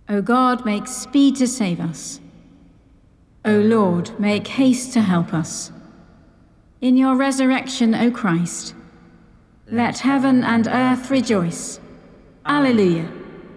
O God, make speed to save us. O Lord, make haste to help us. In your resurrection, O Christ, let heaven and earth rejoice. Alleluia.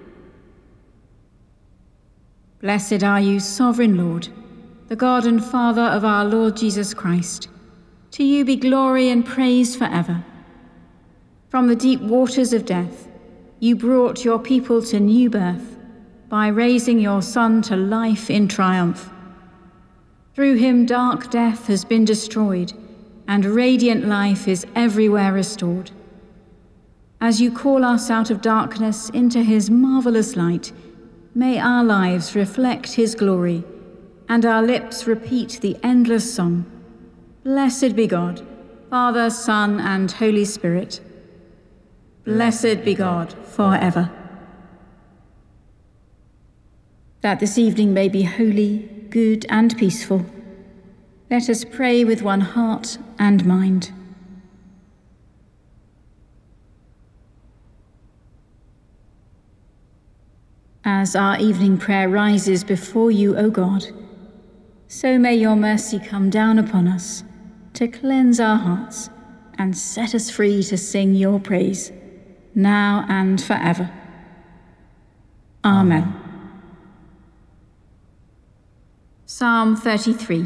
Blessed are you, sovereign Lord, the God and Father of our Lord Jesus Christ. To you be glory and praise forever. From the deep waters of death, you brought your people to new birth by raising your Son to life in triumph. Through him, dark death has been destroyed, and radiant life is everywhere restored. As you call us out of darkness into his marvelous light, may our lives reflect his glory, and our lips repeat the endless song. Blessed be God, Father, Son, and Holy Spirit. Blessed be God forever. That this evening may be holy, good, and peaceful, let us pray with one heart and mind. As our evening prayer rises before you, O God, so may your mercy come down upon us to cleanse our hearts and set us free to sing your praise, now and forever. Amen. Psalm 33.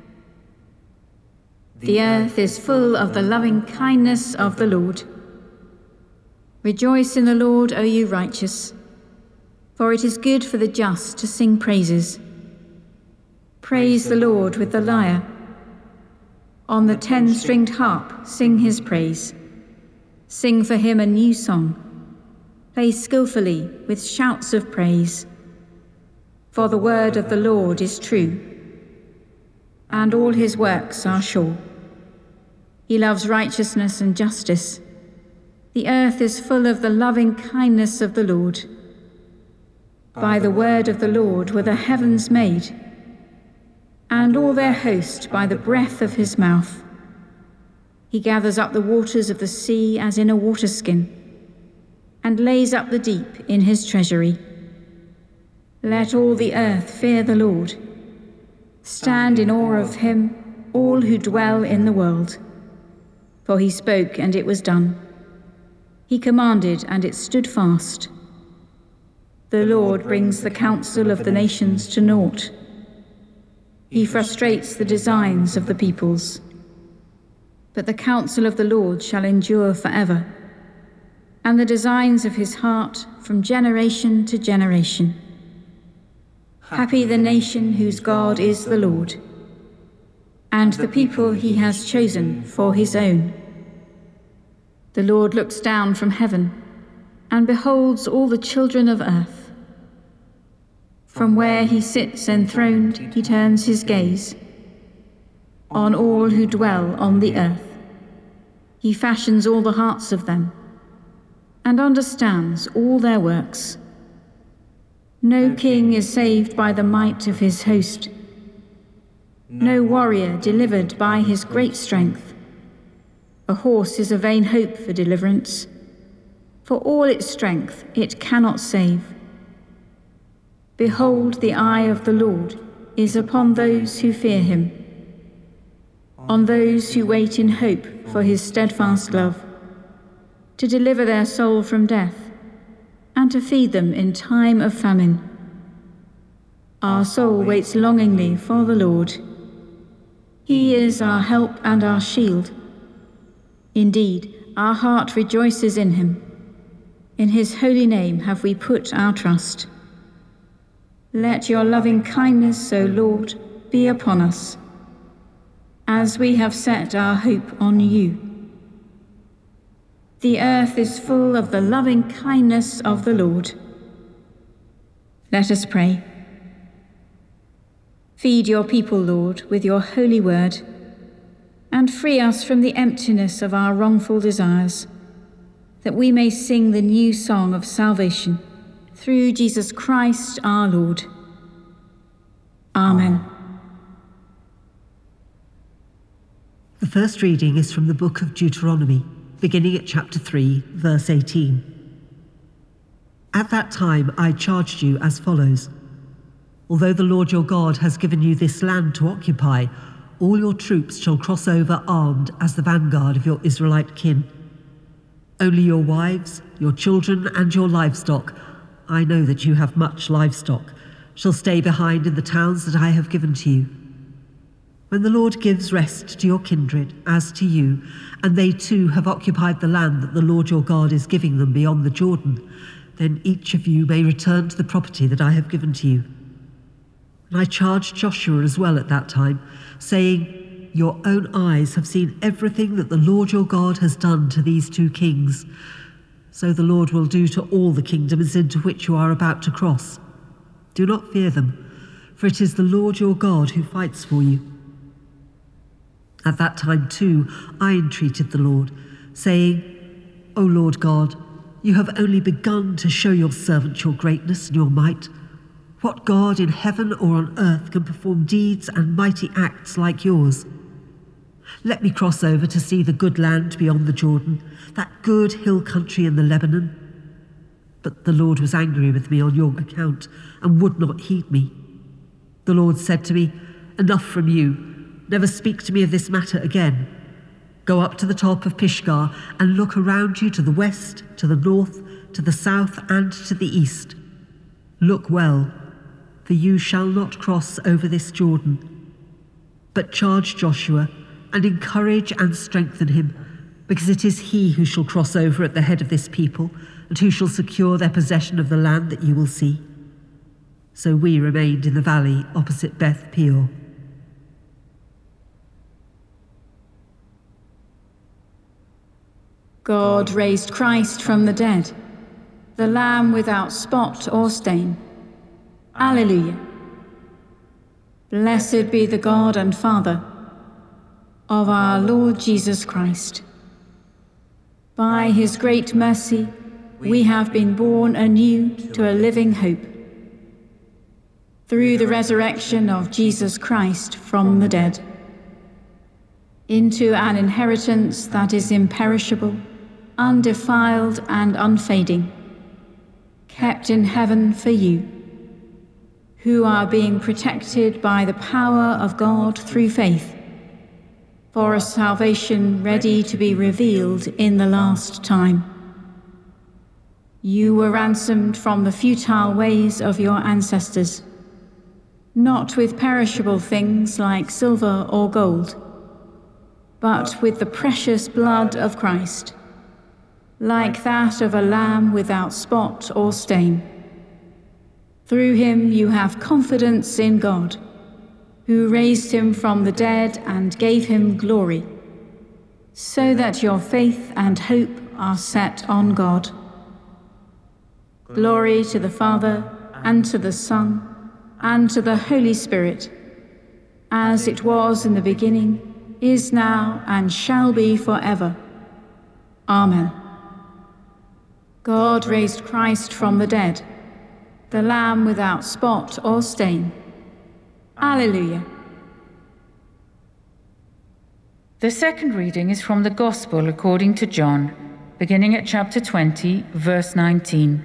The earth is full of the loving kindness of the Lord. Rejoice in the Lord, O you righteous, for it is good for the just to sing praises. Praise the Lord with the lyre. On the 10-stringed harp sing his praise. Sing for him a new song. Play skillfully with shouts of praise. For the word of the Lord is true, and all his works are sure. He loves righteousness and justice. The earth is full of the loving kindness of the Lord. By the word of the Lord were the heavens made, and all their host by the breath of his mouth. He gathers up the waters of the sea as in a waterskin, and lays up the deep in his treasury. Let all the earth fear the Lord. Stand in awe of him, all who dwell in the world. For he spoke, and it was done. He commanded, and it stood fast. The Lord brings the counsel of the nations to naught. He frustrates the designs of the peoples. But the counsel of the Lord shall endure forever, and the designs of his heart from generation to generation. Happy the nation whose God is the Lord, and the people he has chosen for his own. The Lord looks down from heaven and beholds all the children of earth. From where he sits enthroned, he turns his gaze on all who dwell on the earth. He fashions all the hearts of them and understands all their works. No king is saved by the might of his host, no warrior delivered by his great strength. A horse is a vain hope for deliverance. For all its strength, it cannot save. Behold, the eye of the Lord is upon those who fear him, on those who wait in hope for his steadfast love, to deliver their soul from death, and to feed them in time of famine. Our soul waits longingly for the Lord. He is our help and our shield. Indeed, our heart rejoices in him. In his holy name have we put our trust. Let your loving kindness, O Lord, be upon us, as we have set our hope on you. The earth is full of the loving kindness of the Lord. Let us pray. Feed your people, Lord, with your holy word, and free us from the emptiness of our wrongful desires, that we may sing the new song of salvation through Jesus Christ our Lord. Amen. The first reading is from the book of Deuteronomy, beginning at chapter 3, verse 18. At that time I charged you as follows. Although the Lord your God has given you this land to occupy, all your troops shall cross over armed as the vanguard of your Israelite kin. Only your wives, your children, and your livestock, I know that you have much livestock, shall stay behind in the towns that I have given to you. When the Lord gives rest to your kindred, as to you, and they too have occupied the land that the Lord your God is giving them beyond the Jordan, then each of you may return to the property that I have given to you. And I charged Joshua as well at that time, saying, Your own eyes have seen everything that the Lord your God has done to these two kings. So the Lord will do to all the kingdoms into which you are about to cross. Do not fear them, for it is the Lord your God who fights for you. At that time too I entreated the Lord, saying, O Lord God, you have only begun to show your servant your greatness and your might. What God in heaven or on earth can perform deeds and mighty acts like yours? Let me cross over to see the good land beyond the Jordan, that good hill country in the Lebanon. But the Lord was angry with me on your account and would not heed me. The Lord said to me, Enough from you. Never speak to me of this matter again. Go up to the top of Pisgah and look around you to the west, to the north, to the south, and to the east. Look well, for you shall not cross over this Jordan. But charge Joshua and encourage and strengthen him, because it is he who shall cross over at the head of this people and who shall secure their possession of the land that you will see. So we remained in the valley opposite Beth Peor. God raised Christ from the dead, the Lamb without spot or stain. Alleluia. Blessed be the God and Father of our Lord Jesus Christ. By his great mercy, we have been born anew to a living hope, through the resurrection of Jesus Christ from the dead, into an inheritance that is imperishable, undefiled and unfading, kept in heaven for you, who are being protected by the power of God through faith, for a salvation ready to be revealed in the last time. You were ransomed from the futile ways of your ancestors, not with perishable things like silver or gold, but with the precious blood of Christ, like that of a lamb without spot or stain. Through him you have confidence in God, who raised him from the dead and gave him glory, so that your faith and hope are set on God. Glory to the Father, and to the Son, and to the Holy Spirit, as it was in the beginning, is now, and shall be forever. Amen. God raised Christ from the dead, the Lamb without spot or stain. Alleluia. The second reading is from the Gospel according to John, beginning at chapter 20, verse 19.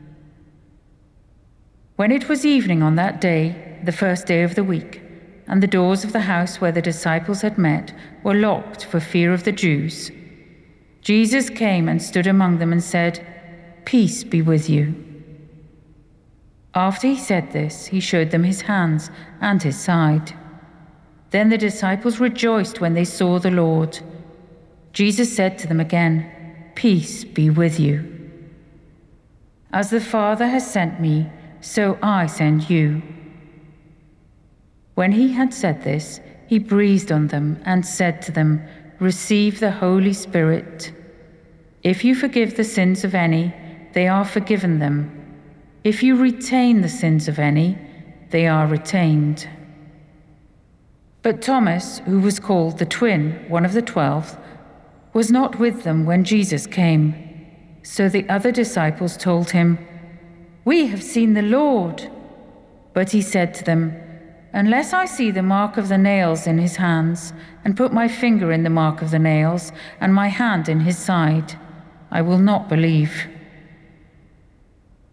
When it was evening on that day, the first day of the week, and the doors of the house where the disciples had met were locked for fear of the Jews, Jesus came and stood among them and said, "Peace be with you." After he said this, he showed them his hands and his side. Then the disciples rejoiced when they saw the Lord. Jesus said to them again, "Peace be with you. As the Father has sent me, so I send you." When he had said this, he breathed on them and said to them, "Receive the Holy Spirit. If you forgive the sins of any, they are forgiven them. If you retain the sins of any, they are retained." But Thomas, who was called the twin, one of the 12, was not with them when Jesus came. So the other disciples told him, "We have seen the Lord." But he said to them, "Unless I see the mark of the nails in his hands, and put my finger in the mark of the nails, and my hand in his side, I will not believe."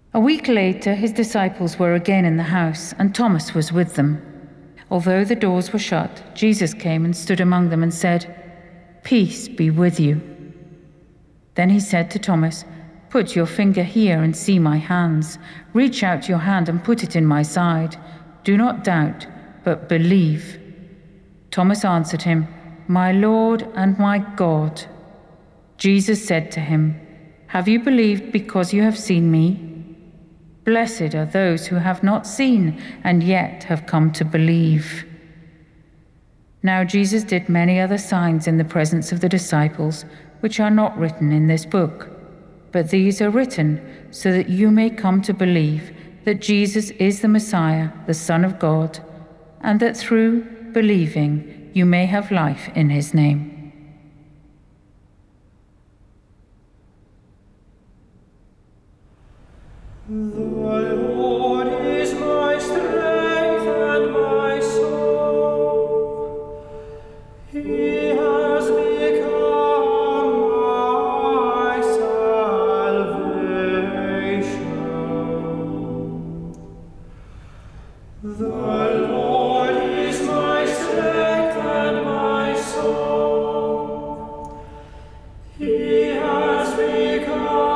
A week later, his disciples were again in the house, and Thomas was with them. Although the doors were shut, Jesus came and stood among them and said, "Peace be with you." Then he said to Thomas, "Put your finger here and see my hands. Reach out your hand and put it in my side. Do not doubt, but believe." Thomas answered him, "My Lord and my God." Jesus said to him, "Have you believed because you have seen me? Blessed are those who have not seen and yet have come to believe." Now Jesus did many other signs in the presence of the disciples, which are not written in this book. But these are written so that you may come to believe that Jesus is the Messiah, the Son of God, and that through believing you may have life in his name. The Lord is my strength and my soul. He has become my salvation. The Lord is my strength and my soul. He has become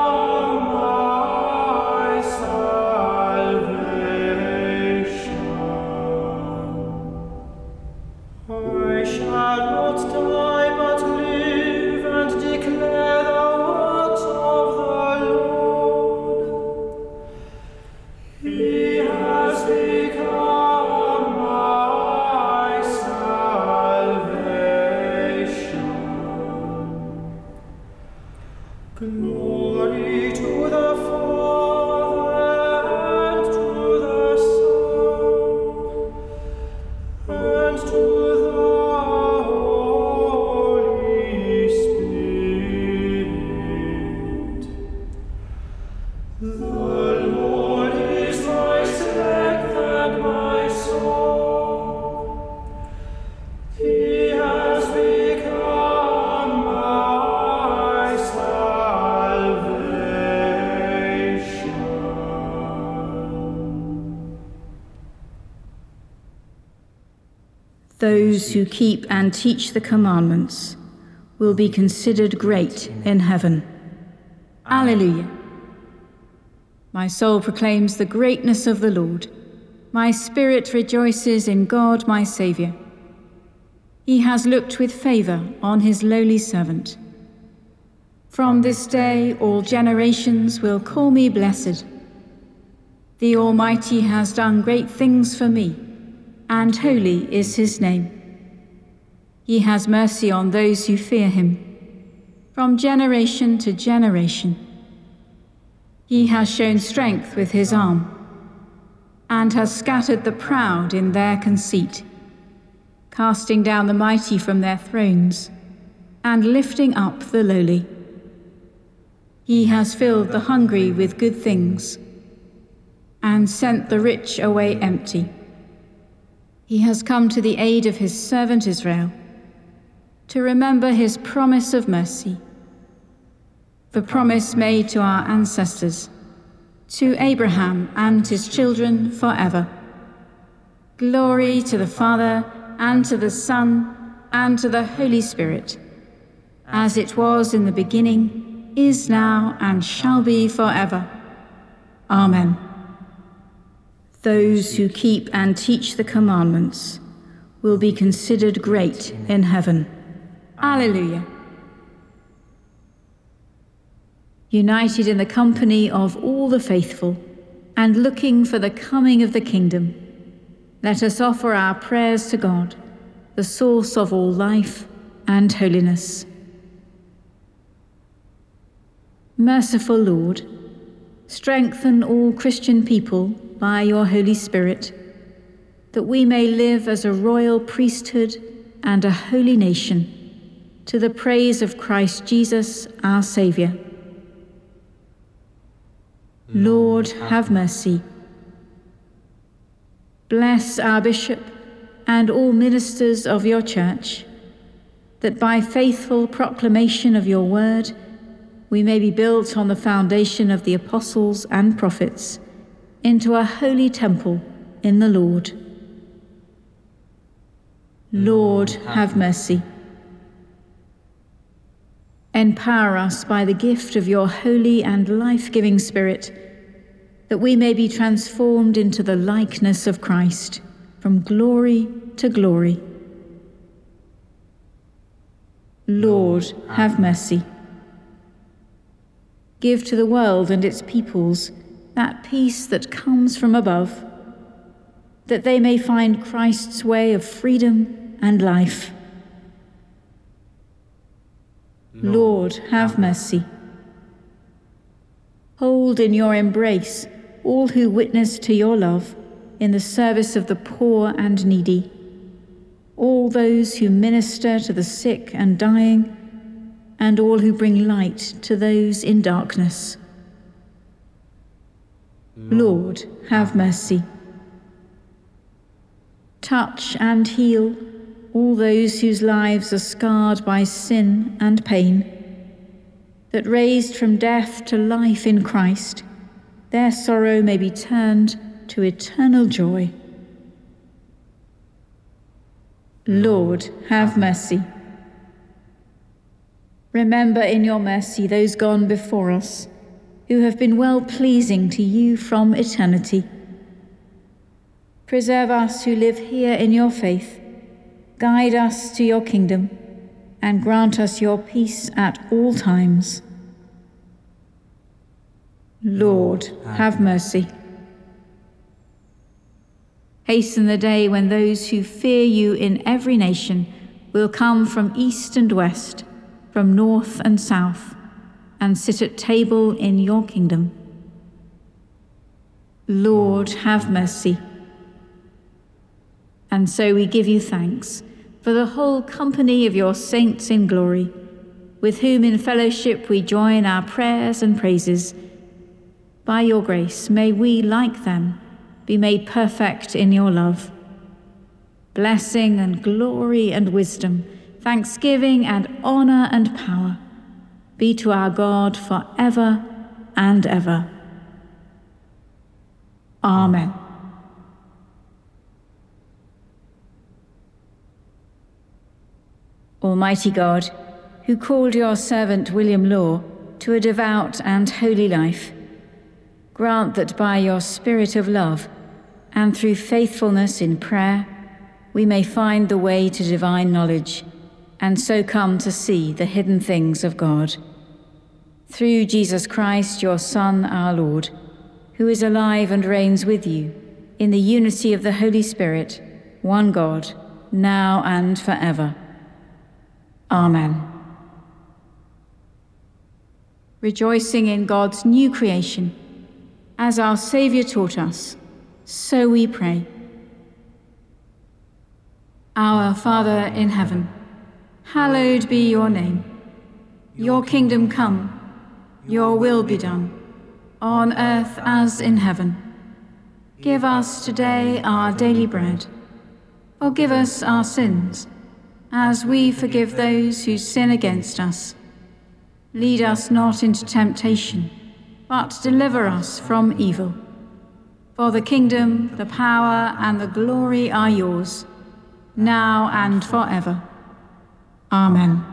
I shall not die but live and declare the works of the Lord. He has become my salvation. Glory to the Father and to the Son and to Those who keep and teach the commandments will be considered great in heaven. Alleluia. My soul proclaims the greatness of the Lord. My spirit rejoices in God my Saviour. He has looked with favour on his lowly servant. From this day all generations will call me blessed. The Almighty has done great things for me, and holy is his name. He has mercy on those who fear him, from generation to generation. He has shown strength with his arm, and has scattered the proud in their conceit, casting down the mighty from their thrones, and lifting up the lowly. He has filled the hungry with good things, and sent the rich away empty. He has come to the aid of his servant Israel, to remember his promise of mercy, the promise made to our ancestors, to Abraham and his children forever. Glory to the Father, and to the Son, and to the Holy Spirit, as it was in the beginning, is now, and shall be forever. Amen. Those who keep and teach the commandments will be considered great in heaven. Alleluia. United in the company of all the faithful, and looking for the coming of the kingdom, let us offer our prayers to God, the source of all life and holiness. Merciful Lord, strengthen all Christian people by your Holy Spirit, that we may live as a royal priesthood and a holy nation, to the praise of Christ Jesus, our Saviour. Lord, have mercy. Bless our bishop and all ministers of your church, that by faithful proclamation of your word we may be built on the foundation of the apostles and prophets into a holy temple in the Lord. Lord, have mercy. Empower us by the gift of your holy and life-giving Spirit, that we may be transformed into the likeness of Christ, from glory to glory. Lord, have mercy. Give to the world and its peoples that peace that comes from above, that they may find Christ's way of freedom and life. Lord, have mercy. Hold in your embrace all who witness to your love in the service of the poor and needy, all those who minister to the sick and dying, and all who bring light to those in darkness. Lord, have mercy. Touch and heal all those whose lives are scarred by sin and pain, that raised from death to life in Christ, their sorrow may be turned to eternal joy. Lord, have mercy. Remember in your mercy those gone before us, who have been well-pleasing to you from eternity. Preserve us who live here in your faith, guide us to your kingdom, and grant us your peace at all times. Lord, have mercy. Hasten the day when those who fear you in every nation will come from east and west, from north and south, and sit at table in your kingdom. Lord, have mercy. And so we give you thanks for the whole company of your saints in glory, with whom in fellowship we join our prayers and praises. By your grace may we, like them, be made perfect in your love. Blessing and glory and wisdom, thanksgiving and honor and power be to our God for ever and ever. Amen. Almighty God, who called your servant William Law to a devout and holy life, grant that by your Spirit of love and through faithfulness in prayer, we may find the way to divine knowledge and so come to see the hidden things of God. Through Jesus Christ, your Son, our Lord, who is alive and reigns with you in the unity of the Holy Spirit, one God, now and forever. Amen. Rejoicing in God's new creation, as our Saviour taught us, so we pray. Our Father in heaven, hallowed be your name. Your kingdom come, your will be done, on earth as in heaven. Give us today our daily bread. Forgive us our sins, as we forgive those who sin against us. Lead us not into temptation, but deliver us from evil. For the kingdom, the power, and the glory are yours, now and forever. Amen.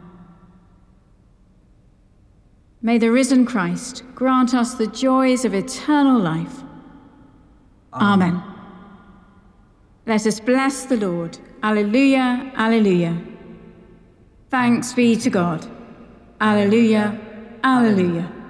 May the risen Christ grant us the joys of eternal life. Amen. Let us bless the Lord. Alleluia, alleluia. Thanks be to God. Alleluia, alleluia.